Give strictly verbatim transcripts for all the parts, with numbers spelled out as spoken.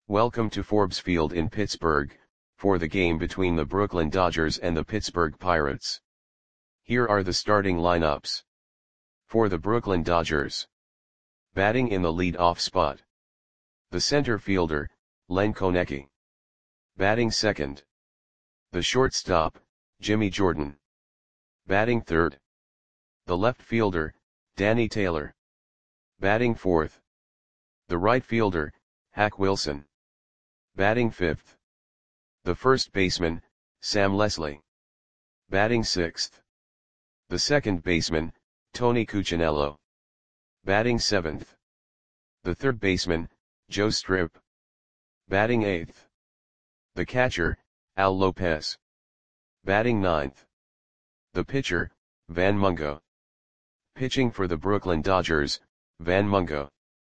Welcome to Forbes Field in Pittsburgh, for the game between the Brooklyn Dodgers and the Pittsburgh Pirates. Here are the starting lineups. For the Brooklyn Dodgers. Batting in the lead-off spot. The center fielder, Len Konecny. Batting second. The shortstop, Jimmy Jordan. Batting third. The left fielder, Danny Taylor. Batting fourth. The right fielder, Hack Wilson. Batting fifth. The first baseman, Sam Leslie. Batting sixth. The second baseman, Tony Cuccinello. Batting seventh. The third baseman, Joe Strip. Batting eighth. The catcher, Al Lopez. Batting ninth. The pitcher, Van Mungo. Pitching for the Brooklyn Dodgers, Van Mungo.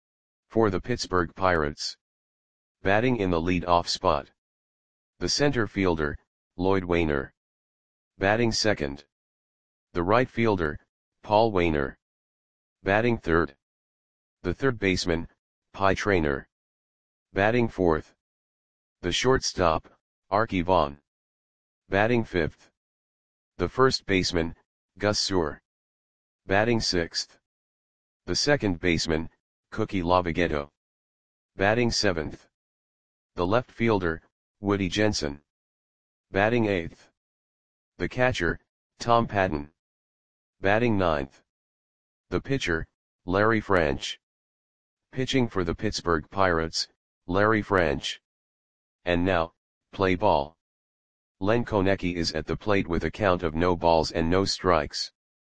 For the Pittsburgh Pirates. Batting in the lead-off spot. The center fielder, Lloyd Waner. Batting second. The right fielder, Paul Waner. Batting third. The third baseman, Pie Traynor. Batting fourth. The shortstop, Arky Vaughan. Batting fifth. The first baseman, Gus Sewell. Batting sixth. The second baseman, Cookie Lavagetto. Batting seventh. The left fielder, Woody Jensen. Batting eighth. The catcher, Tom Patton. Batting ninth. The pitcher, Larry French. Pitching for the Pittsburgh Pirates, Larry French. And now, play ball. Len Konecny is at the plate with a count of no balls and no strikes.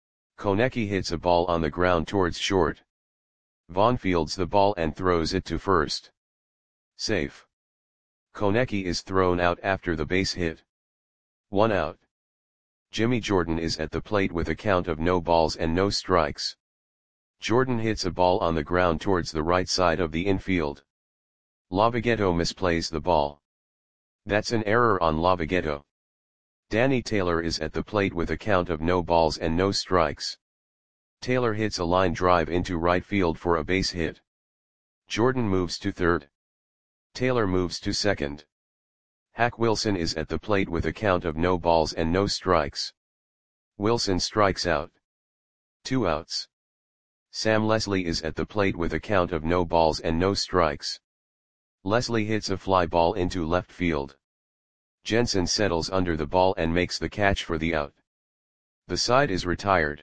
Konecny hits a ball on the ground towards short. Vaughan fields the ball and throws it to first. Safe. Konecny is thrown out after the base hit. One out. Jimmy Jordan is at the plate with a count of no balls and no strikes. Jordan hits a ball on the ground towards the right side of the infield. Lavagetto misplays the ball. That's an error on Lavagetto. Danny Taylor is at the plate with a count of no balls and no strikes. Taylor hits a line drive into right field for a base hit. Jordan moves to third. Taylor moves to second. Hack Wilson is at the plate with a count of no balls and no strikes. Wilson strikes out. Two outs. Sam Leslie is at the plate with a count of no balls and no strikes. Leslie hits a fly ball into left field. Jensen settles under the ball and makes the catch for the out. The side is retired.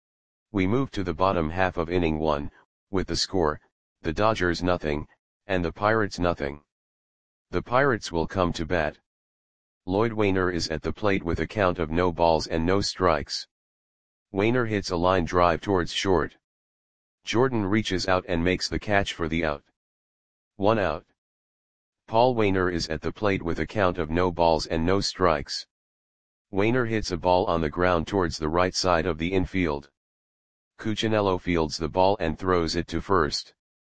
We move to the bottom half of inning one, with the score, the Dodgers nothing, and the Pirates nothing. The Pirates will come to bat. Lloyd Waner is at the plate with a count of no balls and no strikes. Waner hits a line drive towards short. Jordan reaches out and makes the catch for the out. One out. Paul Waner is at the plate with a count of no balls and no strikes. Waner hits a ball on the ground towards the right side of the infield. Cuccinello fields the ball and throws it to first.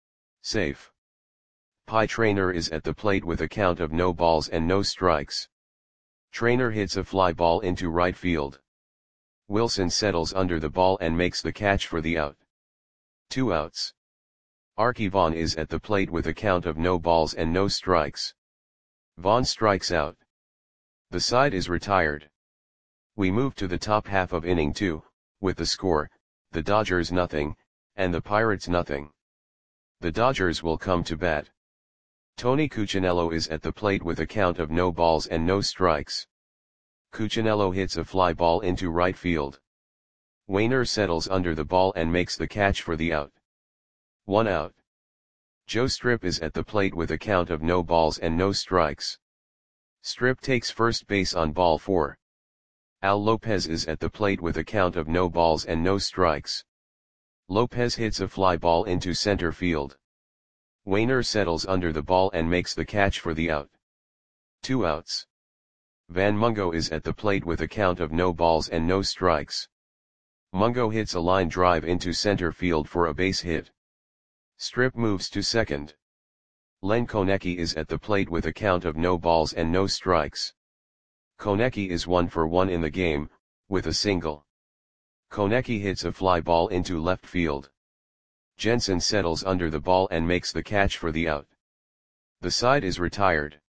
Safe. Pie Traynor is at the plate with a count of no balls and no strikes. Traynor hits a fly ball into right field. Wilson settles under the ball and makes the catch for the out. Two outs. Arky Vaughan is at the plate with a count of no balls and no strikes. Vaughan strikes out. The side is retired. We move to the top half of inning two, with the score, the Dodgers nothing, and the Pirates nothing. The Dodgers will come to bat. Tony Cuccinello is at the plate with a count of no balls and no strikes. Cuccinello hits a fly ball into right field. Waner settles under the ball and makes the catch for the out. One out. Joe Strip is at the plate with a count of no balls and no strikes. Strip takes first base on ball four. Al Lopez is at the plate with a count of no balls and no strikes. Lopez hits a fly ball into center field. Waner settles under the ball and makes the catch for the out. Two outs. Van Mungo is at the plate with a count of no balls and no strikes. Mungo hits a line drive into center field for a base hit. Strip moves to second. Len Konecny is at the plate with a count of no balls and no strikes. Konecny is one for one in the game, with a single. Konecny hits a fly ball into left field. Jensen settles under the ball and makes the catch for the out. The side is retired.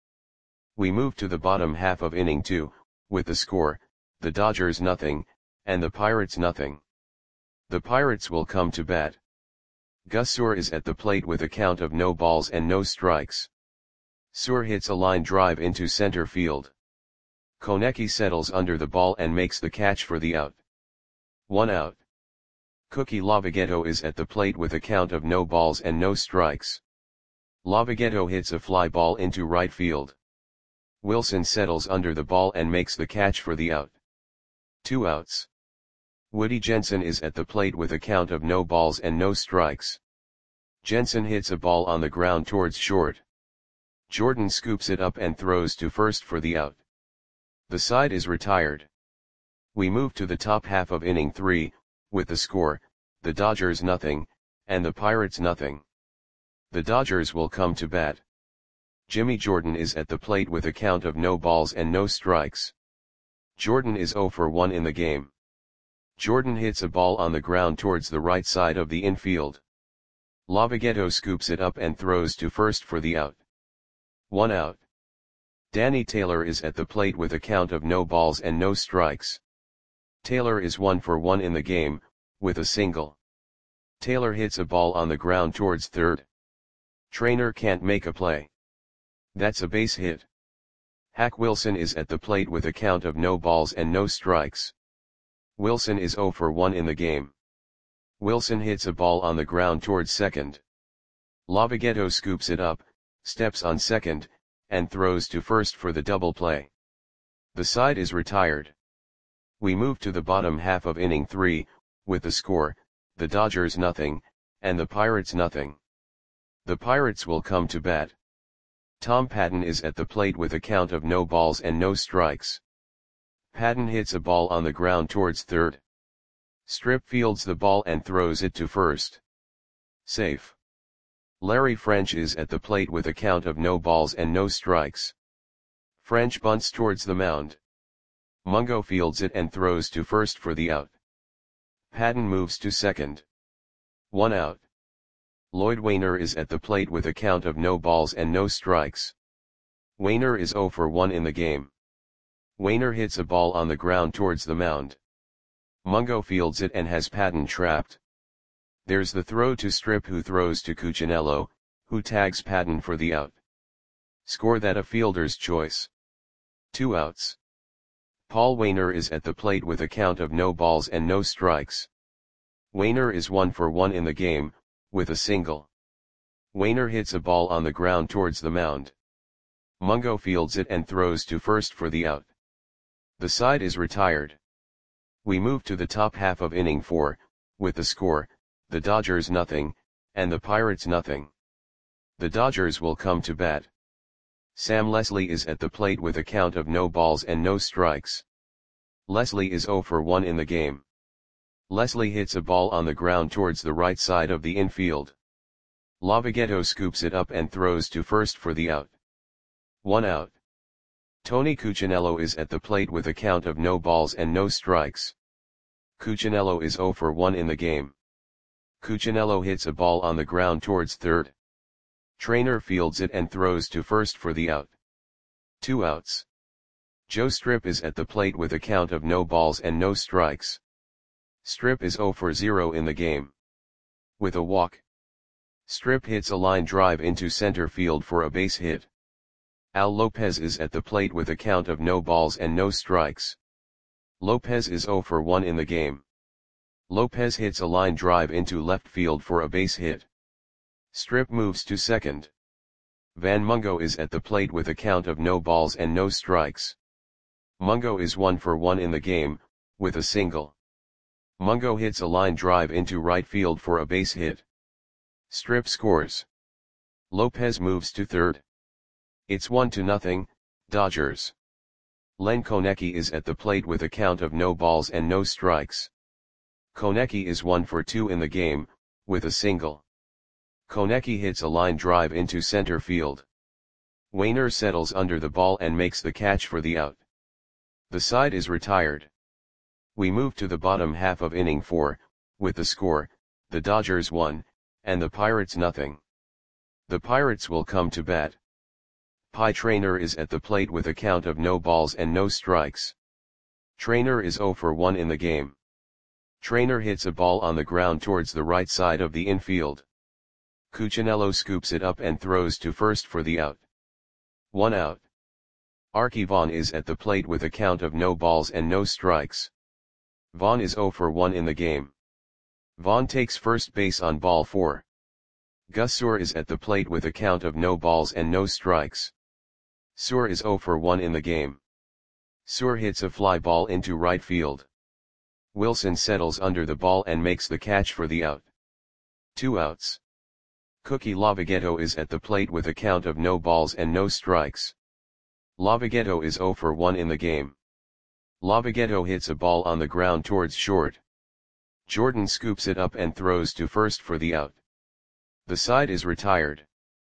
We move to the bottom half of inning two, with the score, the Dodgers nothing, and the Pirates nothing. The Pirates will come to bat. Gus Suhr is at the plate with a count of no balls and no strikes. Suhr hits a line drive into center field. Konecki settles under the ball and makes the catch for the out. One out. Cookie Lavogetto is at the plate with a count of no balls and no strikes. Lavogetto hits a fly ball into right field. Wilson settles under the ball and makes the catch for the out. Two outs. Woody Jensen is at the plate with a count of no balls and no strikes. Jensen hits a ball on the ground towards short. Jordan scoops it up and throws to first for the out. The side is retired. We move to the top half of inning three, with the score, the Dodgers nothing, and the Pirates nothing. The Dodgers will come to bat. Jimmy Jordan is at the plate with a count of no balls and no strikes. Jordan is oh for one in the game. Jordan hits a ball on the ground towards the right side of the infield. Lavogetto scoops it up and throws to first for the out. One out. Danny Taylor is at the plate with a count of no balls and no strikes. Taylor is one for one in the game, with a single. Taylor hits a ball on the ground towards third. Trainer can't make a play. That's a base hit. Hack Wilson is at the plate with a count of no balls and no strikes. Wilson is oh for one in the game. Wilson hits a ball on the ground towards second. Lavogetto scoops it up, steps on second, and throws to first for the double play. The side is retired. We move to the bottom half of inning three, with the score, the Dodgers nothing, and the Pirates nothing. The Pirates will come to bat. Tom Patton is at the plate with a count of no balls and no strikes. Patton hits a ball on the ground towards third. Strip fields the ball and throws it to first. Safe. Larry French is at the plate with a count of no balls and no strikes. French bunts towards the mound. Mungo fields it and throws to first for the out. Patton moves to second. One out. Lloyd Wainer is at the plate with a count of no balls and no strikes. Wainer is oh for one in the game. Wainer hits a ball on the ground towards the mound. Mungo fields it and has Patton trapped. There's the throw to Strip, who throws to Cuccinello, who tags Patton for the out. Score that a fielder's choice. Two outs. Paul Wainer is at the plate with a count of no balls and no strikes. Wainer is one for one in the game, with a single. Wainer hits a ball on the ground towards the mound. Mungo fields it and throws to first for the out. The side is retired. We move to the top half of inning four, with the score, the Dodgers nothing, and the Pirates nothing. The Dodgers will come to bat. Sam Leslie is at the plate with a count of no balls and no strikes. Leslie is oh for one in the game. Leslie hits a ball on the ground towards the right side of the infield. Lavogetto scoops it up and throws to first for the out. One out. Tony Cuccinello is at the plate with a count of no balls and no strikes. Cuccinello is oh for one in the game. Cuccinello hits a ball on the ground towards third. Trainer fields it and throws to first for the out. Two outs. Joe Strip is at the plate with a count of no balls and no strikes. Strip is oh for zero in the game. With a walk. Strip hits a line drive into center field for a base hit. Al Lopez is at the plate with a count of no balls and no strikes. Lopez is oh for one in the game. Lopez hits a line drive into left field for a base hit. Strip moves to second. Van Mungo is at the plate with a count of no balls and no strikes. Mungo is one for one in the game, with a single. Mungo hits a line drive into right field for a base hit. Strip scores. Lopez moves to third. It's one to nothing, Dodgers. Len Konecki is at the plate with a count of no balls and no strikes. Konecki is one for two in the game, with a single. Konecki hits a line drive into center field. Wainer settles under the ball and makes the catch for the out. The side is retired. We move to the bottom half of inning four, with the score, the Dodgers one, and the Pirates nothing. The Pirates will come to bat. Pi Trainer is at the plate with a count of no balls and no strikes. Trainer is zero for one in the game. Trainer hits a ball on the ground towards the right side of the infield. Cuccinello scoops it up and throws to first for the out. One out. Archie Vaughan is at the plate with a count of no balls and no strikes. Vaughan is zero for one in the game. Vaughan takes first base on ball four. Gus Suhr is at the plate with a count of no balls and no strikes. Suhr is zero for one in the game. Suhr hits a fly ball into right field. Wilson settles under the ball and makes the catch for the out. Two outs. Cookie Lavogetto is at the plate with a count of no balls and no strikes. Lavogetto is zero for one in the game. Lavogetto hits a ball on the ground towards short. Jordan scoops it up and throws to first for the out. The side is retired.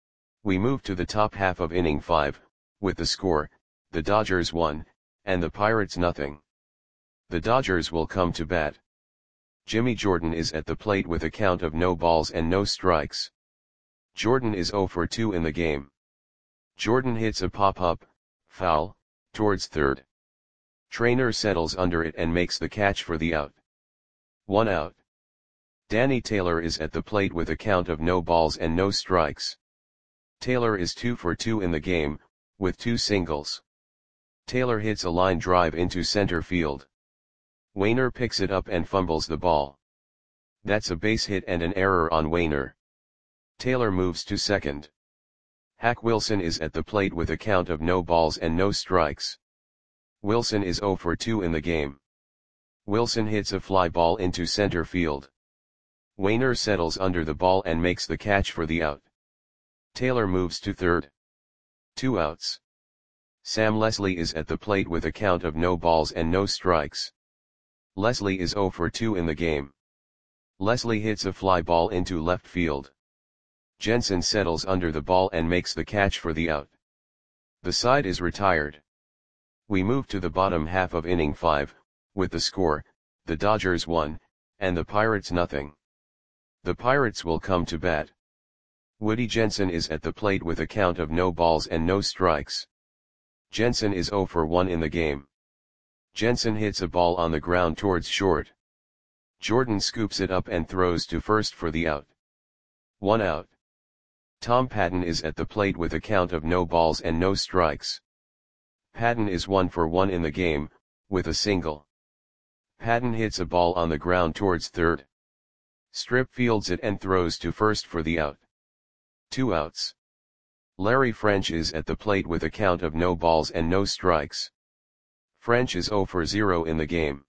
We move to the top half of inning five, with the score, the Dodgers one, and the Pirates nothing. The Dodgers will come to bat. Jimmy Jordan is at the plate with a count of no balls and no strikes. Jordan is zero for two in the game. Jordan hits a pop-up, foul, towards third. Trainer settles under it and makes the catch for the out. One out. Danny Taylor is at the plate with a count of no balls and no strikes. Taylor is two for two in the game, with two singles. Taylor hits a line drive into center field. Wainer picks it up and fumbles the ball. That's a base hit and an error on Wainer. Taylor moves to second. Hack Wilson is at the plate with a count of no balls and no strikes. Wilson is zero for two in the game. Wilson hits a fly ball into center field. Wainer settles under the ball and makes the catch for the out. Taylor moves to third. Two outs. Sam Leslie is at the plate with a count of no balls and no strikes. Leslie is zero for two in the game. Leslie hits a fly ball into left field. Jensen settles under the ball and makes the catch for the out. The side is retired. We move to the bottom half of inning five, with the score, the Dodgers one, and the Pirates nothing. The Pirates will come to bat. Woody Jensen is at the plate with a count of no balls and no strikes. Jensen is zero for one in the game. Jensen hits a ball on the ground towards short. Jordan scoops it up and throws to first for the out. One out. Tom Patton is at the plate with a count of no balls and no strikes. Patton is one for one in the game, with a single. Patton hits a ball on the ground towards third. Strip fields it and throws to first for the out. Two outs. Larry French is at the plate with a count of no balls and no strikes. French is zero for zero in the game.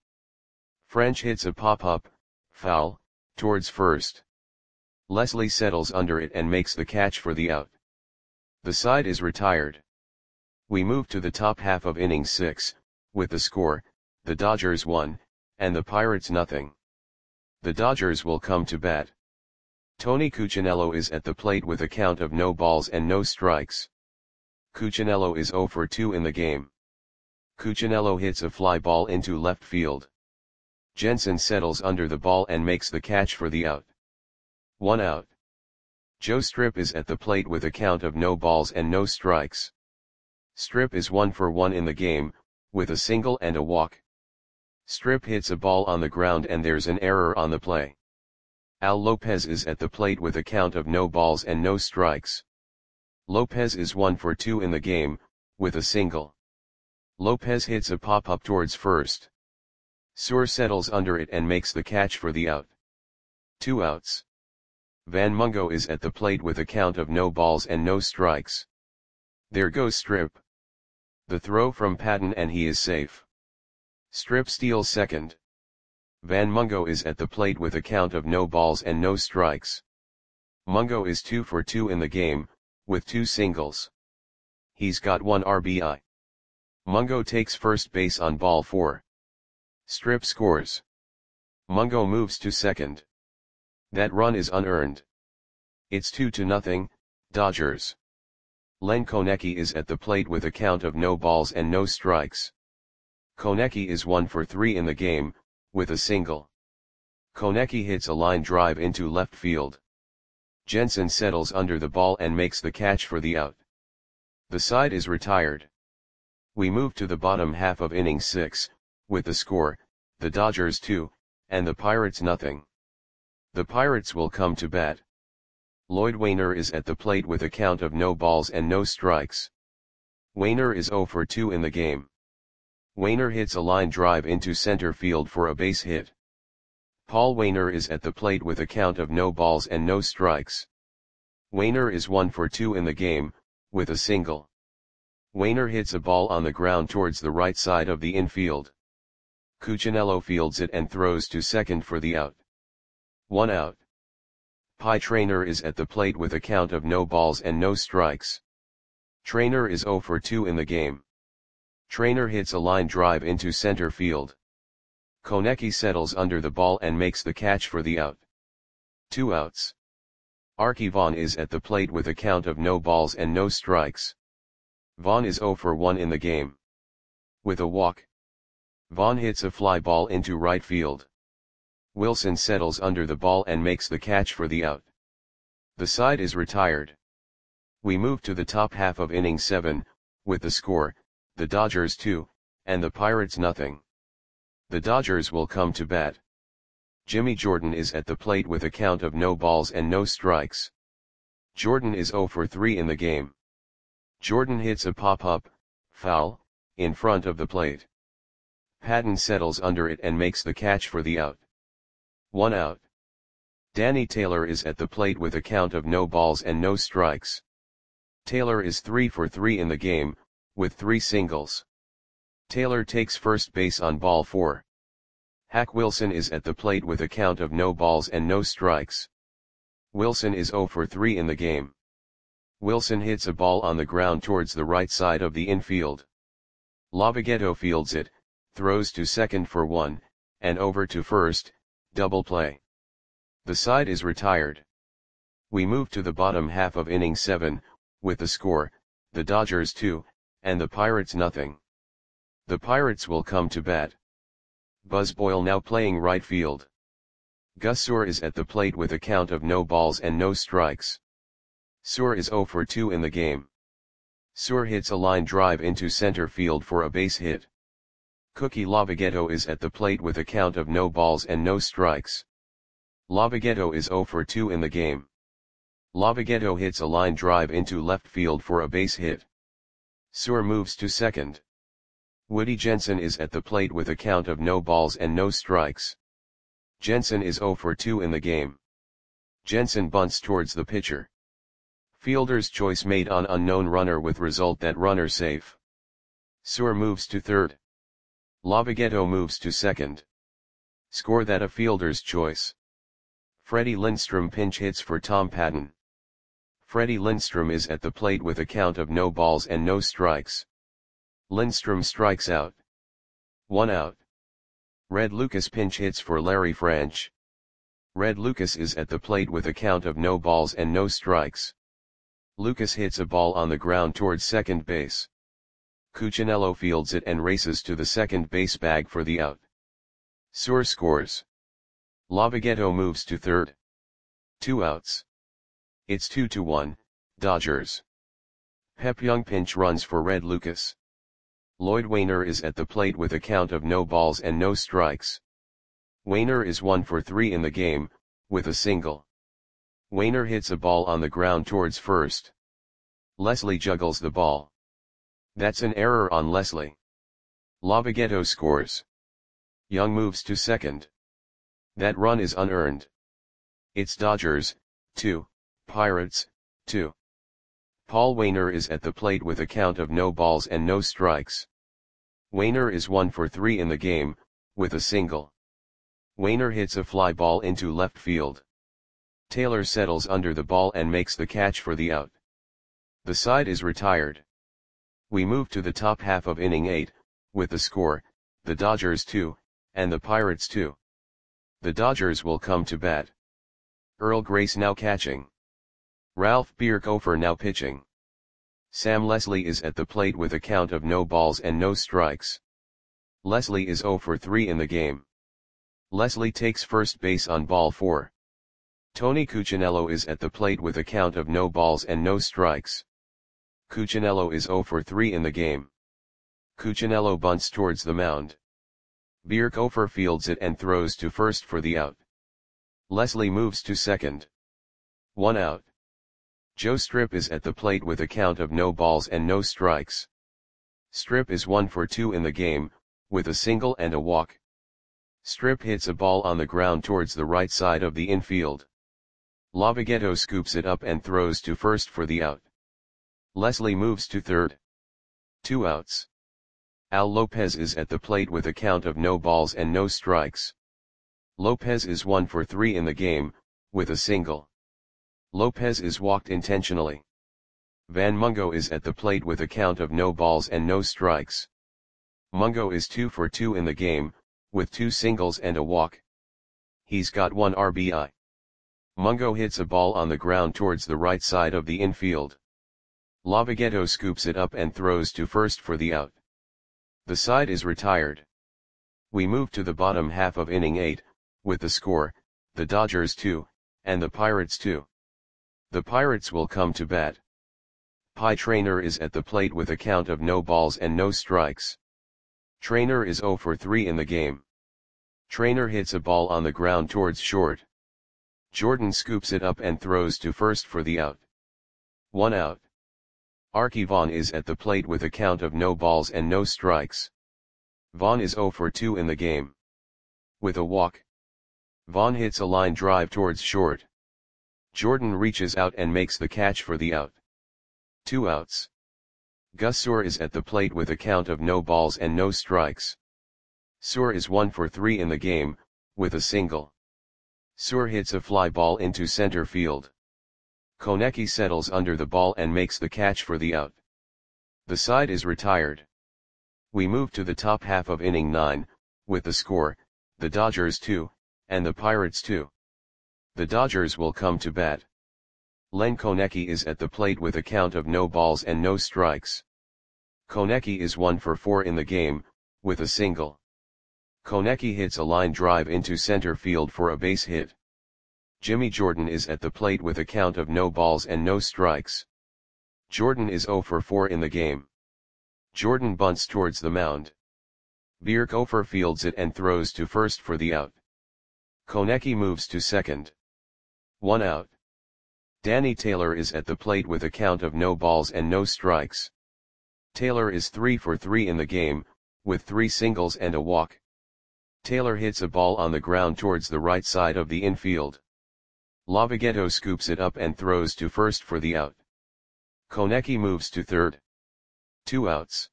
French hits a pop-up, foul, towards first. Leslie settles under it and makes the catch for the out. The side is retired. We move to the top half of inning six, with the score, the Dodgers one, and the Pirates nothing. The Dodgers will come to bat. Tony Cuccinello is at the plate with a count of no balls and no strikes. Cuccinello is zero for two in the game. Cuccinello hits a fly ball into left field. Jensen settles under the ball and makes the catch for the out. One out. Joe Strip is at the plate with a count of no balls and no strikes. Strip is one for one in the game, with a single and a walk. Strip hits a ball on the ground and there's an error on the play. Al Lopez is at the plate with a count of no balls and no strikes. Lopez is one for two in the game, with a single. Lopez hits a pop-up towards first. Suhr settles under it and makes the catch for the out. Two outs. Van Mungo is at the plate with a count of no balls and no strikes. There goes Strip. The throw from Patton and he is safe. Strip steals second. Van Mungo is at the plate with a count of no balls and no strikes. Mungo is two for two in the game, with two singles. He's got one R B I. Mungo takes first base on ball four. Strip scores. Mungo moves to second. That run is unearned. It's two to nothing, Dodgers. Len Konecki is at the plate with a count of no balls and no strikes. Konecki is one for three in the game, with a single. Konecki hits a line drive into left field. Jensen settles under the ball and makes the catch for the out. The side is retired. We move to the bottom half of inning six, with the score, the Dodgers two, and the Pirates nothing. The Pirates will come to bat. Lloyd Wainer is at the plate with a count of no balls and no strikes. Wainer is oh for two in the game. Wainer hits a line drive into center field for a base hit. Paul Wainer is at the plate with a count of no balls and no strikes. Wainer is one for two in the game, with a single. Wainer hits a ball on the ground towards the right side of the infield. Cuccinello fields it and throws to second for the out. One out. Pie Traynor is at the plate with a count of no balls and no strikes. Traynor is oh for two in the game. Traynor hits a line drive into center field. Konecki settles under the ball and makes the catch for the out. Two outs. Arky Vaughan is at the plate with a count of no balls and no strikes. Vaughan is oh for one in the game. With a walk. Vaughan hits a fly ball into right field. Wilson settles under the ball and makes the catch for the out. The side is retired. We move to the top half of inning seven, with the score, the Dodgers two, and the Pirates nothing. The Dodgers will come to bat. Jimmy Jordan is at the plate with a count of no balls and no strikes. Jordan is oh for three in the game. Jordan hits a pop-up, foul, in front of the plate. Patton settles under it and makes the catch for the out. One out. Danny Taylor is at the plate with a count of no balls and no strikes. Taylor is three for three in the game, with three singles. Taylor takes first base on ball four. Hack Wilson is at the plate with a count of no balls and no strikes. Wilson is oh for three in the game. Wilson hits a ball on the ground towards the right side of the infield. Lavogetto fields it, throws to second for one, and over to first, double play. The side is retired. We move to the bottom half of inning seven, with the score, the Dodgers two, and the Pirates nothing. The Pirates will come to bat. Buzz Boyle now playing right field. Gus Suhr is at the plate with a count of no balls and no strikes. Suhr is oh for two in the game. Suhr hits a line drive into center field for a base hit. Cookie Lavogetto is at the plate with a count of no balls and no strikes. Lavogetto is oh for two in the game. Lavogetto hits a line drive into left field for a base hit. Suhr moves to second. Woody Jensen is at the plate with a count of no balls and no strikes. Jensen is oh for two in the game. Jensen bunts towards the pitcher. Fielder's choice made on unknown runner with result that runner safe. Suhr moves to third. Lavogetto moves to second. Score that a fielder's choice. Freddie Lindstrom pinch hits for Tom Patton. Freddie Lindstrom is at the plate with a count of no balls and no strikes. Lindstrom strikes out. One out. Red Lucas pinch hits for Larry Franch. Red Lucas is at the plate with a count of no balls and no strikes. Lucas hits a ball on the ground towards second base. Cuccinello fields it and races to the second base bag for the out. Suhr scores. Lavogetto moves to third. Two outs. It's two to one, Dodgers. Pep Young pinch runs for Red Lucas. Lloyd Wainer is at the plate with a count of no balls and no strikes. Wainer is one for three in the game, with a single. Wainer hits a ball on the ground towards first. Leslie juggles the ball. That's an error on Leslie. Lavogetto scores. Young moves to second. That run is unearned. It's Dodgers, two, Pirates, two. Paul Wainer is at the plate with a count of no balls and no strikes. Wainer is one for three in the game, with a single. Wainer hits a fly ball into left field. Taylor settles under the ball and makes the catch for the out. The side is retired. We move to the top half of inning eight, with the score, the Dodgers two, and the Pirates two. The Dodgers will come to bat. Earl Grace now catching. Ralph Bierkofer now pitching. Sam Leslie is at the plate with a count of no balls and no strikes. Leslie is oh for three in the game. Leslie takes first base on ball four. Tony Cuccinello is at the plate with a count of no balls and no strikes. Cuccinello is zero for three in the game. Cuccinello bunts towards the mound. Bierkhofer fields it and throws to first for the out. Leslie moves to second. One out. Joe Strip is at the plate with a count of no balls and no strikes. Strip is one for two in the game, with a single and a walk. Strip hits a ball on the ground towards the right side of the infield. Lavogetto scoops it up and throws to first for the out. Leslie moves to third. Two outs. Al Lopez is at the plate with a count of no balls and no strikes. Lopez is one for three in the game, with a single. Lopez is walked intentionally. Van Mungo is at the plate with a count of no balls and no strikes. Mungo is two for two in the game, with two singles and a walk. He's got one R B I. Mungo hits a ball on the ground towards the right side of the infield. Lavogetto scoops it up and throws to first for the out. The side is retired. We move to the bottom half of inning eight, with the score, the Dodgers two, and the Pirates two. The Pirates will come to bat. Pie Traynor is at the plate with a count of no balls and no strikes. Traynor is zero for three in the game. Traynor hits a ball on the ground towards short. Jordan scoops it up and throws to first for the out. One out. Arky Vaughan is at the plate with a count of no balls and no strikes. Vaughan is zero for two in the game. With a walk. Vaughan hits a line drive towards short. Jordan reaches out and makes the catch for the out. Two outs. Gus Suhr is at the plate with a count of no balls and no strikes. Suhr is one for three in the game, with a single. Suhr hits a fly ball into center field. Konecki settles under the ball and makes the catch for the out. The side is retired. We move to the top half of inning nine, with the score, the Dodgers two, and the Pirates two. The Dodgers will come to bat. Len Konecki is at the plate with a count of no balls and no strikes. Konecki is one for four in the game, with a single. Konecki hits a line drive into center field for a base hit. Jimmy Jordan is at the plate with a count of no balls and no strikes. Jordan is zero for four in the game. Jordan bunts towards the mound. Bierkhofer fields it and throws to first for the out. Konecki moves to second. One out. Danny Taylor is at the plate with a count of no balls and no strikes. Taylor is three for three in the game, with three singles and a walk. Taylor hits a ball on the ground towards the right side of the infield. Lavogetto scoops it up and throws to first for the out. Konecki moves to third. Two outs.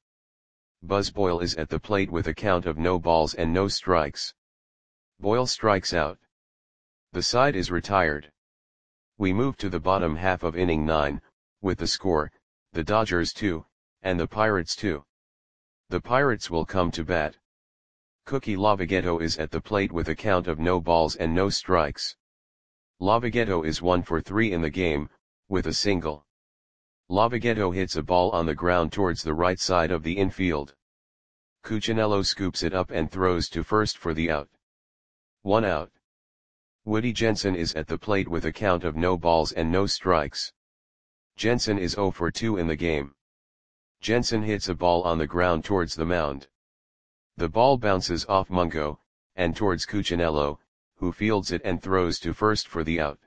Buzz Boyle is at the plate with a count of no balls and no strikes. Boyle strikes out. The side is retired. We move to the bottom half of inning nine, with the score, the Dodgers two, and the Pirates two. The Pirates will come to bat. Cookie Lavogetto is at the plate with a count of no balls and no strikes. Lavogetto is one for three in the game, with a single. Lavogetto hits a ball on the ground towards the right side of the infield. Cuccinello scoops it up and throws to first for the out. One out. Woody Jensen is at the plate with a count of no balls and no strikes. Jensen is zero for two in the game. Jensen hits a ball on the ground towards the mound. The ball bounces off Mungo, and towards Cuccinello, who fields it and throws to first for the out.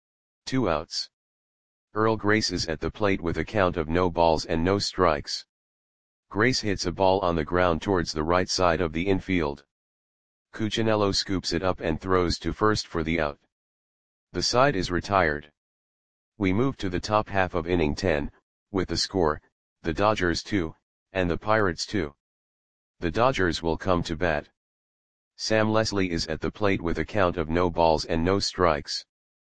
Two outs. Earl Grace is at the plate with a count of no balls and no strikes. Grace hits a ball on the ground towards the right side of the infield. Cuccinello scoops it up and throws to first for the out. The side is retired. We move to the top half of inning ten, with the score, the Dodgers two, and the Pirates two. The Dodgers will come to bat. Sam Leslie is at the plate with a count of no balls and no strikes.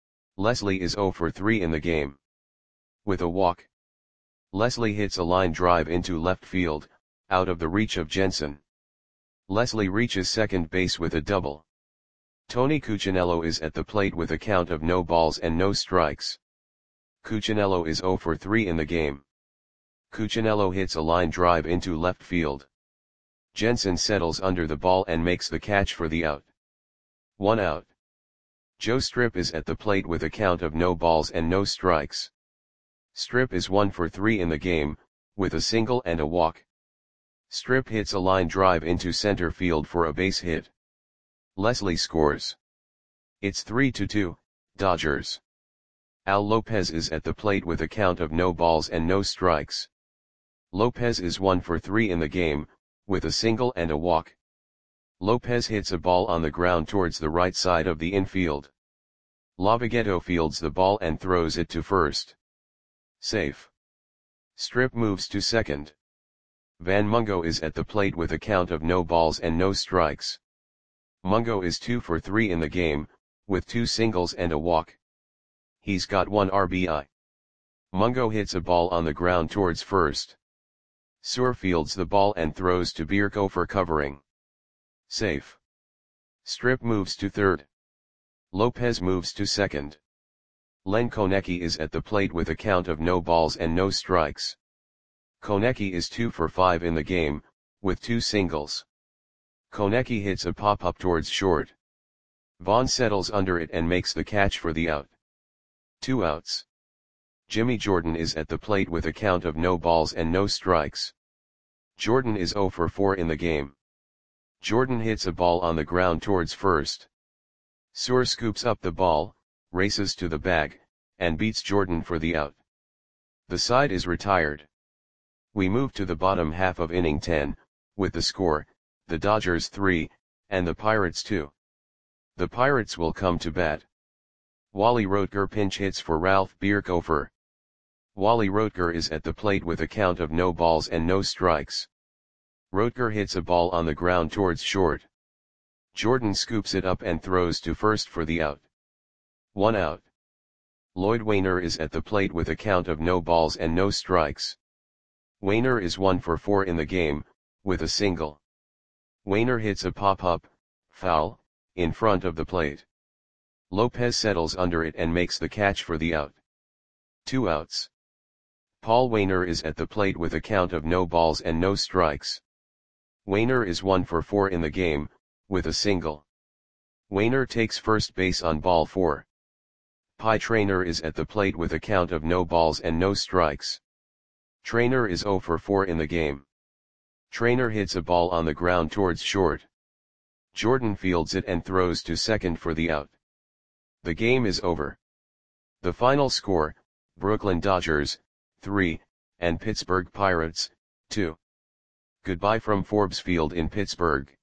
Leslie is zero for three in the game. With a walk. Leslie hits a line drive into left field, out of the reach of Jensen. Leslie reaches second base with a double. Tony Cuccinello is at the plate with a count of no balls and no strikes. Cuccinello is zero for three in the game. Cuccinello hits a line drive into left field. Jensen settles under the ball and makes the catch for the out. One out. Joe Strip is at the plate with a count of no balls and no strikes. Strip is one for three in the game, with a single and a walk. Strip hits a line drive into center field for a base hit. Leslie scores. It's three to two, Dodgers. Al Lopez is at the plate with a count of no balls and no strikes. Lopez is one for three in the game, with a single and a walk. Lopez hits a ball on the ground towards the right side of the infield. Lavagetto fields the ball and throws it to first. Safe. Strip moves to second. Van Mungo is at the plate with a count of no balls and no strikes. Mungo is two for three in the game, with two singles and a walk. He's got one R B I. Mungo hits a ball on the ground towards first. Suhr fields the ball and throws to Bierko for covering. Safe. Strip moves to third. Lopez moves to second. Len Konecki is at the plate with a count of no balls and no strikes. Konecki is two for five in the game, with two singles. Konecki hits a pop-up towards short. Vaughn settles under it and makes the catch for the out. Two outs. Jimmy Jordan is at the plate with a count of no balls and no strikes. Jordan is zero for four in the game. Jordan hits a ball on the ground towards first. Suhr scoops up the ball, races to the bag, and beats Jordan for the out. The side is retired. We move to the bottom half of inning ten, with the score, the Dodgers three, and the Pirates two. The Pirates will come to bat. Wally Roetger pinch hits for Ralph Bierkofer. Wally Roetger is at the plate with a count of no balls and no strikes. Roetger hits a ball on the ground towards short. Jordan scoops it up and throws to first for the out. One out. Lloyd Wainer is at the plate with a count of no balls and no strikes. Wainer is one for four in the game, with a single. Wainer hits a pop-up, foul, in front of the plate. Lopez settles under it and makes the catch for the out. Two outs. Paul Wainer is at the plate with a count of no balls and no strikes. Wainer is one for four in the game, with a single. Wainer takes first base on ball four. Pie Traynor is at the plate with a count of no balls and no strikes. Traynor is zero for four in the game. Traynor hits a ball on the ground towards short. Jordan fields it and throws to second for the out. The game is over. The final score, Brooklyn Dodgers, three, and Pittsburgh Pirates, two. Goodbye from Forbes Field in Pittsburgh.